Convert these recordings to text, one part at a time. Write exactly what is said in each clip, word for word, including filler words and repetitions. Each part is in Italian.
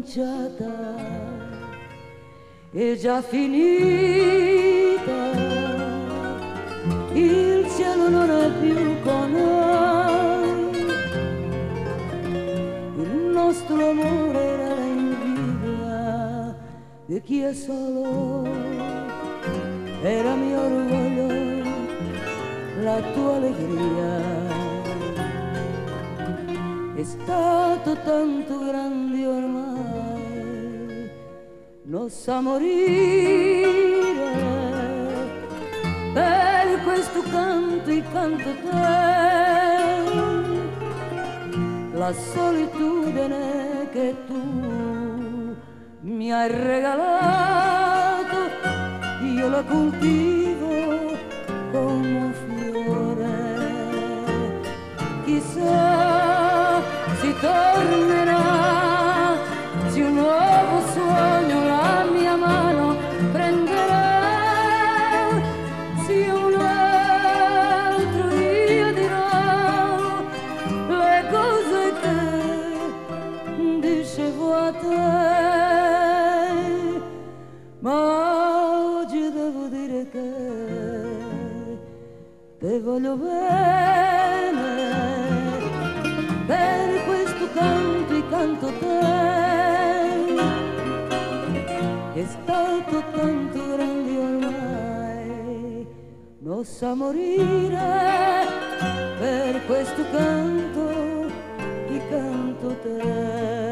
cominciata, è già finita, il cielo non è più con noi, il nostro amore era l'invidia di chi è solo, era mio orgoglio, la tua allegria. È stato tanto grande ormai, non sa morire, per questo canto e canto te, la solitudine che tu mi hai regalato, io la coltivo come un fiore, chissà si tornerà, se un nuovo sogno la mia mano prenderà, se un altro io dirò le cose che dicevo a te, ma oggi devo dire che te voglio bene, per questo canto e canto te, è stato tanto grande ormai, non sa morire, per questo canto e canto te.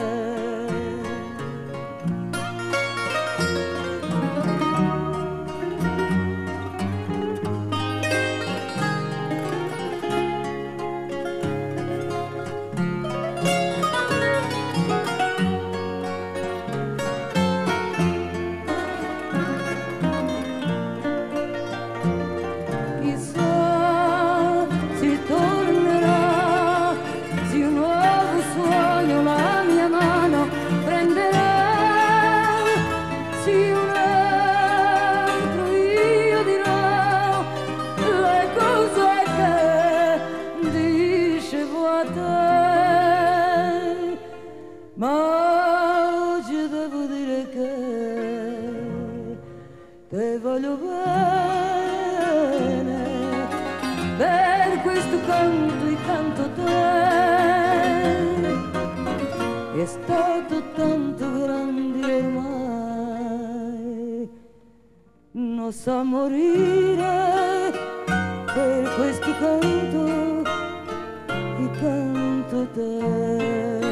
Ma oggi devo dire che te voglio bene, per questo canto e canto te, è stato tanto grande ormai, non sa morire, per questo canto e canto te.